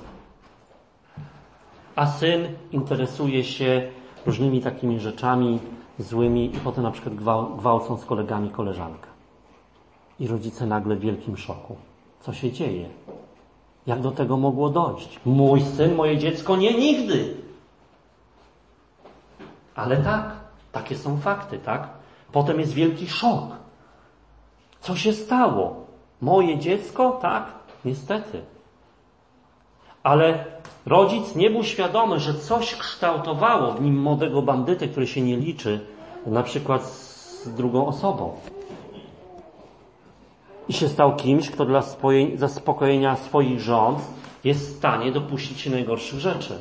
A syn interesuje się różnymi takimi rzeczami złymi i potem na przykład gwał, gwałcą z kolegami koleżankę. I rodzice nagle w wielkim szoku. Co się dzieje? Jak do tego mogło dojść? Mój syn, moje dziecko? Nie, nigdy! Ale tak, takie są fakty, tak? Potem jest wielki szok. Co się stało? Moje dziecko? Tak, niestety. Ale rodzic nie był świadomy, że coś kształtowało w nim młodego bandyty, który się nie liczy, na przykład z drugą osobą. I się stał kimś, kto dla zaspokojenia swoich żądz jest w stanie dopuścić się najgorszych rzeczy.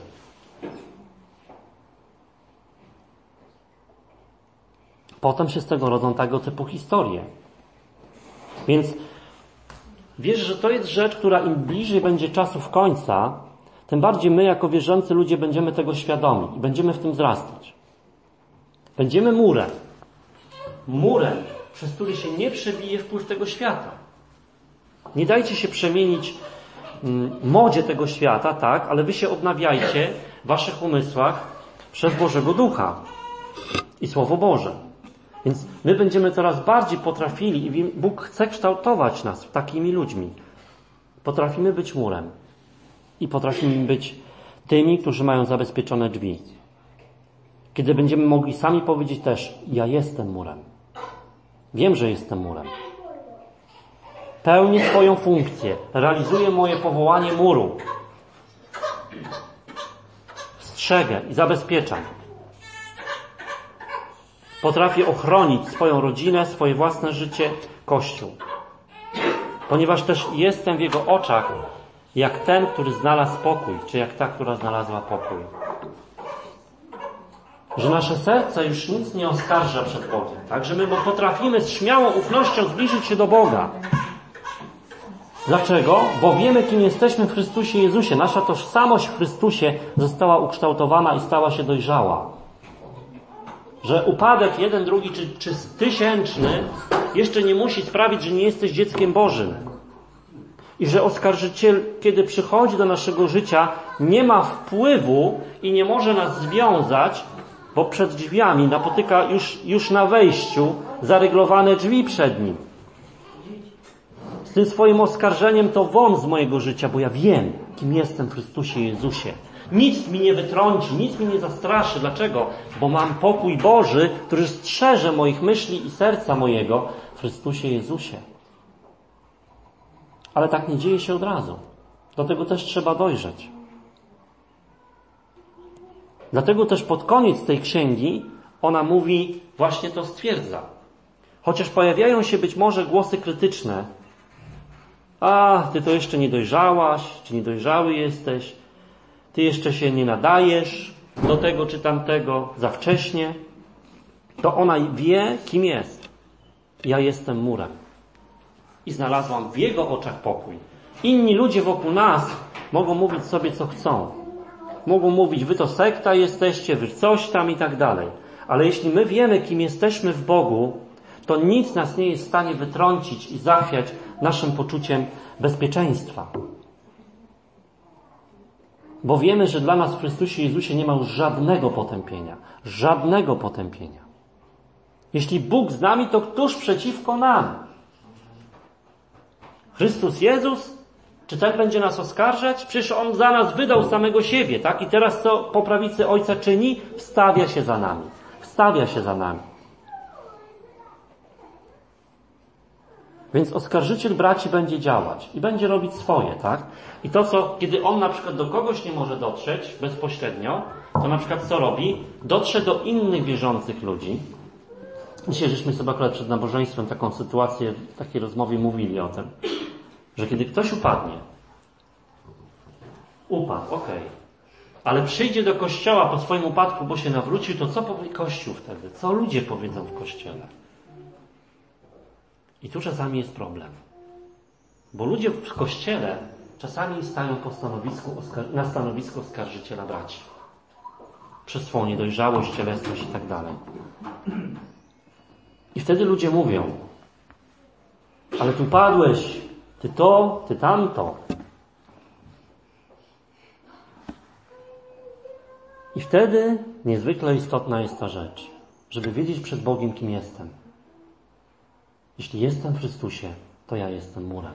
Potem się z tego rodzą tego typu historie. Więc wiesz, że to jest rzecz, która im bliżej będzie czasów końca, tym bardziej my jako wierzący ludzie będziemy tego świadomi i będziemy w tym wzrastać. Będziemy murem. Murem, przez który się nie przebije wpływ tego świata. Nie dajcie się przemienić modzie tego świata, tak, ale wy się odnawiajcie w waszych umysłach przez Bożego Ducha i Słowo Boże. Więc my będziemy coraz bardziej potrafili i Bóg chce kształtować nas takimi ludźmi. Potrafimy być murem i potrafimy być tymi, którzy mają zabezpieczone drzwi. Kiedy będziemy mogli sami powiedzieć też, ja jestem murem. Wiem, że jestem murem. Pełnię swoją funkcję. Realizuję moje powołanie muru. Strzegę i zabezpieczam. Potrafię ochronić swoją rodzinę, swoje własne życie, Kościół. Ponieważ też jestem w Jego oczach jak ten, który znalazł pokój, czy jak ta, która znalazła pokój. Że nasze serce już nic nie oskarża przed Bogiem. Tak? Że my potrafimy z śmiałą ufnością zbliżyć się do Boga. Dlaczego? Bo wiemy, kim jesteśmy w Chrystusie Jezusie. Nasza tożsamość w Chrystusie została ukształtowana i stała się dojrzała. Że upadek jeden, drugi czy, czy tysięczny jeszcze nie musi sprawić, że nie jesteś dzieckiem Bożym. I że oskarżyciel, kiedy przychodzi do naszego życia, nie ma wpływu i nie może nas związać, bo przed drzwiami napotyka już, już na wejściu zaryglowane drzwi przed nim. Z tym swoim oskarżeniem to won z mojego życia, bo ja wiem, kim jestem w Chrystusie Jezusie. Nic mi nie wytrąci, nic mi nie zastraszy. Dlaczego? Bo mam pokój Boży, który strzeże moich myśli i serca mojego w Chrystusie Jezusie. Ale tak nie dzieje się od razu. Do tego też trzeba dojrzeć. Dlatego też pod koniec tej księgi ona mówi, właśnie to stwierdza. Chociaż pojawiają się być może głosy krytyczne. A, ty to jeszcze nie dojrzałaś, czy niedojrzały jesteś. Ty jeszcze się nie nadajesz do tego czy tamtego, za wcześnie. To ona wie, kim jest. Ja jestem murem. I znalazłam w Jego oczach pokój. Inni ludzie wokół nas mogą mówić sobie, co chcą. Mogą mówić, wy to sekta jesteście, wy coś tam i tak dalej. Ale jeśli my wiemy, kim jesteśmy w Bogu, to nic nas nie jest w stanie wytrącić i zachwiać naszym poczuciem bezpieczeństwa. Bo wiemy, że dla nas w Chrystusie Jezusie nie ma już żadnego potępienia. Żadnego potępienia. Jeśli Bóg z nami, to któż przeciwko nam? Chrystus Jezus? Czy ten będzie nas oskarżać? Przecież On za nas wydał samego siebie, tak? I teraz co po prawicy Ojca czyni? Wstawia się za nami. Wstawia się za nami. Więc oskarżyciel braci będzie działać i będzie robić swoje, tak? I to, co, kiedy on na przykład do kogoś nie może dotrzeć bezpośrednio, to na przykład co robi? Dotrze do innych wierzących ludzi. Dzisiaj żeśmy sobie akurat przed nabożeństwem taką sytuację, w takiej rozmowie mówili o tym, że kiedy ktoś upadnie, upadł, okej, okay, ale przyjdzie do kościoła po swoim upadku, bo się nawrócił, to co powie Kościół wtedy? Co ludzie powiedzą w kościele? I tu czasami jest problem. Bo ludzie w kościele czasami stają po stanowisku, na stanowisku oskarżyciela braci. Przez swoją niedojrzałość, cielesność i tak dalej. I wtedy ludzie mówią, ale tu padłeś, ty to, ty tamto. I wtedy niezwykle istotna jest ta rzecz, żeby wiedzieć przed Bogiem, kim jestem. Jeśli jestem w Chrystusie, to ja jestem murem.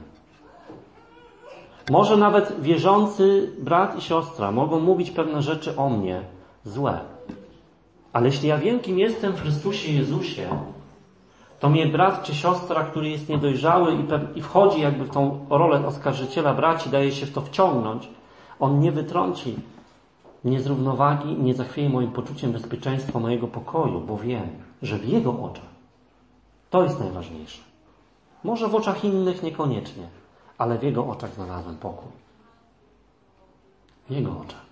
Może nawet wierzący brat i siostra mogą mówić pewne rzeczy o mnie złe. Ale jeśli ja wiem, kim jestem w Chrystusie Jezusie, to mnie brat czy siostra, który jest niedojrzały i, pe- i wchodzi jakby w tą rolę oskarżyciela braci, daje się w to wciągnąć, on nie wytrąci mnie z równowagi i nie zachwieje moim poczuciem bezpieczeństwa, mojego pokoju, bo wiem, że w Jego oczach to jest najważniejsze. Może w oczach innych niekoniecznie, ale w Jego oczach znalazłem pokój. W Jego oczach.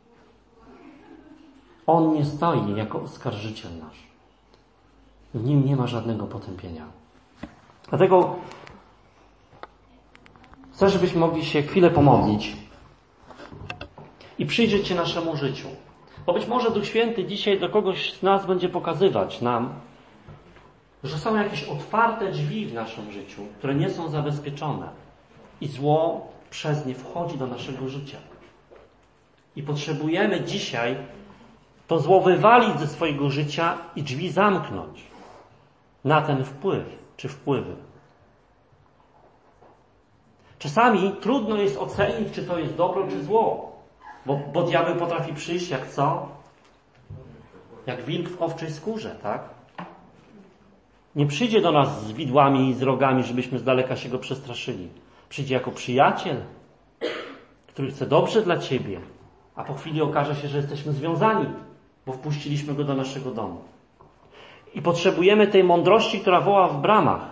On nie stoi jako oskarżyciel nasz. W Nim nie ma żadnego potępienia. Dlatego chcę, żebyśmy mogli się chwilę pomodlić i przyjrzeć się naszemu życiu. Bo być może Duch Święty dzisiaj do kogoś z nas będzie pokazywać nam, że są jakieś otwarte drzwi w naszym życiu, które nie są zabezpieczone. I zło przez nie wchodzi do naszego życia. I potrzebujemy dzisiaj to zło wywalić ze swojego życia i drzwi zamknąć na ten wpływ, czy wpływy. Czasami trudno jest ocenić, czy to jest dobro, czy zło. Bo, bo diabeł potrafi przyjść jak co? Jak wilk w owczej skórze, tak? Nie przyjdzie do nas z widłami i z rogami, żebyśmy z daleka się go przestraszyli. Przyjdzie jako przyjaciel, który chce dobrze dla ciebie, a po chwili okaże się, że jesteśmy związani, bo wpuściliśmy go do naszego domu. I potrzebujemy tej mądrości, która woła w bramach.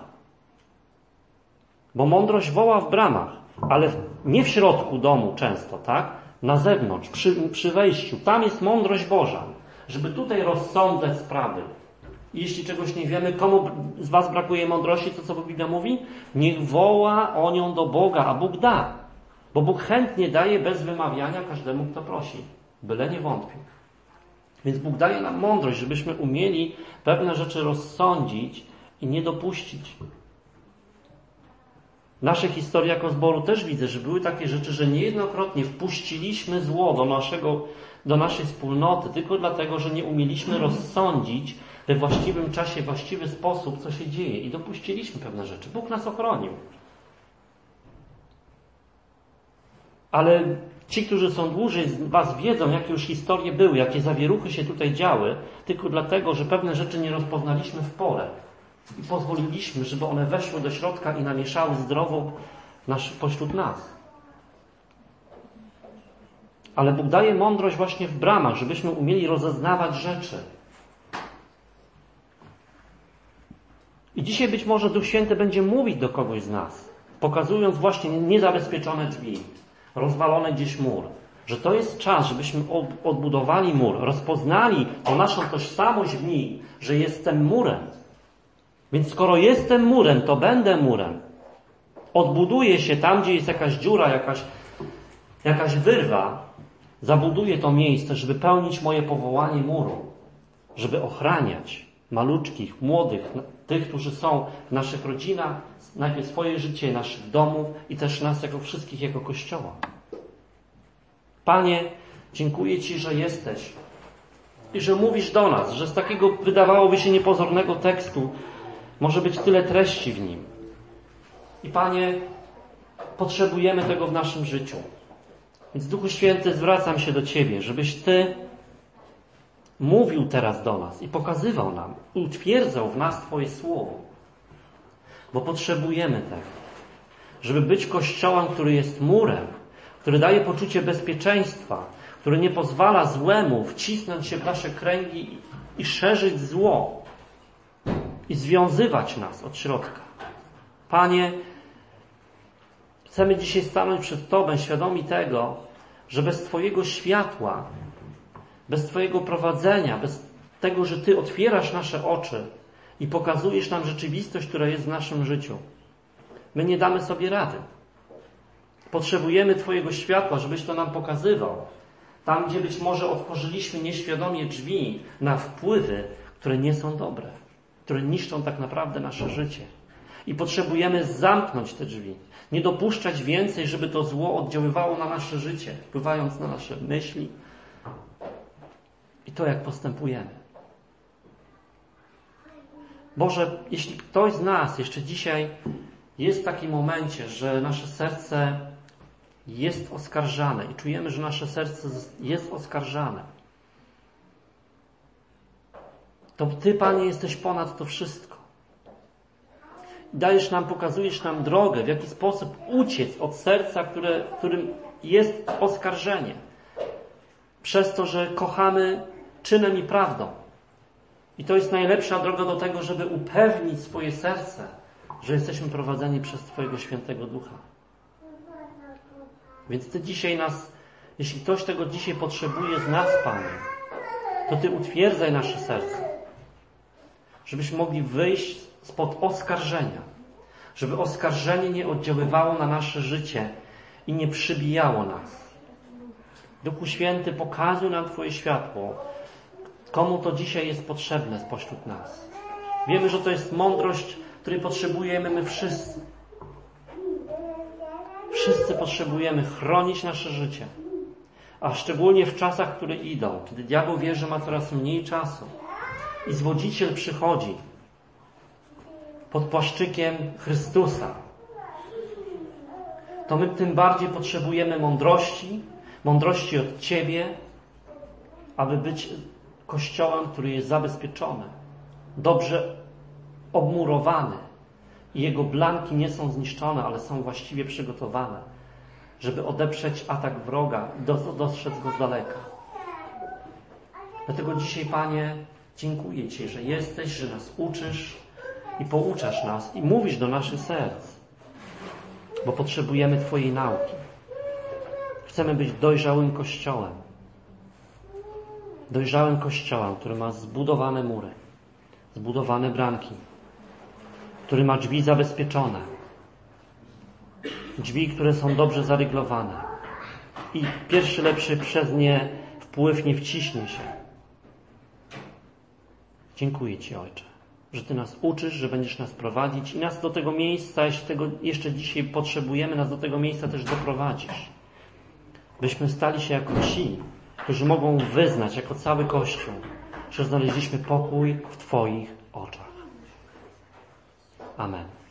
Bo mądrość woła w bramach, ale nie w środku domu często, tak? Na zewnątrz, przy, przy wejściu. Tam jest mądrość Boża, żeby tutaj rozsądzać sprawy. I jeśli czegoś nie wiemy, komu z was brakuje mądrości, to co Biblia mówi? Niech woła o nią do Boga, a Bóg da. Bo Bóg chętnie daje bez wymawiania każdemu, kto prosi. Byle nie wątpił. Więc Bóg daje nam mądrość, żebyśmy umieli pewne rzeczy rozsądzić i nie dopuścić. Nasze historie jako zboru też widzę, że były takie rzeczy, że niejednokrotnie wpuściliśmy zło do, naszego, do naszej wspólnoty tylko dlatego, że nie umieliśmy rozsądzić we właściwym czasie, w właściwy sposób, co się dzieje. I dopuściliśmy pewne rzeczy. Bóg nas ochronił. Ale ci, którzy są dłużej z was wiedzą, jakie już historie były, jakie zawieruchy się tutaj działy, tylko dlatego, że pewne rzeczy nie rozpoznaliśmy w porę. I pozwoliliśmy, żeby one weszły do środka i namieszały zdrowo nasz, pośród nas. Ale Bóg daje mądrość właśnie w bramach, żebyśmy umieli rozeznawać rzeczy. I dzisiaj być może Duch Święty będzie mówić do kogoś z nas, pokazując właśnie niezabezpieczone drzwi, rozwalony gdzieś mur, że to jest czas, żebyśmy odbudowali mur, rozpoznali tą naszą tożsamość w niej, że jestem murem. Więc skoro jestem murem, to będę murem. Odbuduję się tam, gdzie jest jakaś dziura, jakaś, jakaś wyrwa, zabuduję to miejsce, żeby pełnić moje powołanie muru, żeby ochraniać maluczkich, młodych, tych, którzy są w naszych rodzinach, najpierw swoje życie, naszych domów i też nas jako wszystkich, jako Kościoła. Panie, dziękuję Ci, że jesteś i że mówisz do nas, że z takiego wydawałoby się niepozornego tekstu może być tyle treści w nim. I Panie, potrzebujemy tego w naszym życiu. Więc Duchu Święty, zwracam się do Ciebie, żebyś Ty mówił teraz do nas i pokazywał nam, utwierdzał w nas Twoje słowo. Bo potrzebujemy tego, żeby być Kościołem, który jest murem, który daje poczucie bezpieczeństwa, który nie pozwala złemu wcisnąć się w nasze kręgi i szerzyć zło i związywać nas od środka. Panie, chcemy dzisiaj stanąć przed Tobą świadomi tego, że bez Twojego światła, bez Twojego prowadzenia, bez tego, że Ty otwierasz nasze oczy i pokazujesz nam rzeczywistość, która jest w naszym życiu, my nie damy sobie rady. Potrzebujemy Twojego światła, żebyś to nam pokazywał. Tam, gdzie być może otworzyliśmy nieświadomie drzwi na wpływy, które nie są dobre, które niszczą tak naprawdę nasze życie. I potrzebujemy zamknąć te drzwi. Nie dopuszczać więcej, żeby to zło oddziaływało na nasze życie, wpływając na nasze myśli i to, jak postępujemy. Boże, jeśli ktoś z nas jeszcze dzisiaj jest w takim momencie, że nasze serce jest oskarżane i czujemy, że nasze serce jest oskarżane, to Ty, Panie, jesteś ponad to wszystko. Dajesz nam, pokazujesz nam drogę, w jaki sposób uciec od serca, które, w którym jest oskarżenie. Przez to, że kochamy czynem i prawdą. I to jest najlepsza droga do tego, żeby upewnić swoje serce, że jesteśmy prowadzeni przez Twojego Świętego Ducha. Więc Ty dzisiaj nas, jeśli ktoś tego dzisiaj potrzebuje z nas, Panie, to Ty utwierdzaj nasze serce, żebyśmy mogli wyjść spod oskarżenia, żeby oskarżenie nie oddziaływało na nasze życie i nie przybijało nas. Duchu Święty, pokazuj nam Twoje światło, komu to dzisiaj jest potrzebne spośród nas. Wiemy, że to jest mądrość, której potrzebujemy my wszyscy. Wszyscy potrzebujemy chronić nasze życie. A szczególnie w czasach, które idą, kiedy diabeł wie, że ma coraz mniej czasu i zwodziciel przychodzi pod płaszczykiem Chrystusa, to my tym bardziej potrzebujemy mądrości, mądrości od Ciebie, aby być Kościołem, który jest zabezpieczony, dobrze obmurowany i jego blanki nie są zniszczone, ale są właściwie przygotowane, żeby odeprzeć atak wroga i dostrzec go z daleka. Dlatego dzisiaj, Panie, dziękuję Ci, że jesteś, że nas uczysz i pouczasz nas i mówisz do naszych serc, bo potrzebujemy Twojej nauki. Chcemy być dojrzałym Kościołem. Dojrzałym Kościołem, który ma zbudowane mury, zbudowane bramki, który ma drzwi zabezpieczone, drzwi, które są dobrze zaryglowane i pierwszy lepszy przez nie wpływ nie wciśnie się. Dziękuję Ci, Ojcze, że Ty nas uczysz, że będziesz nas prowadzić i nas do tego miejsca, jeśli tego jeszcze dzisiaj potrzebujemy, nas do tego miejsca też doprowadzisz. Byśmy stali się jako ci, którzy mogą wyznać jako cały Kościół, że znaleźliśmy pokój w Twoich oczach. Amen.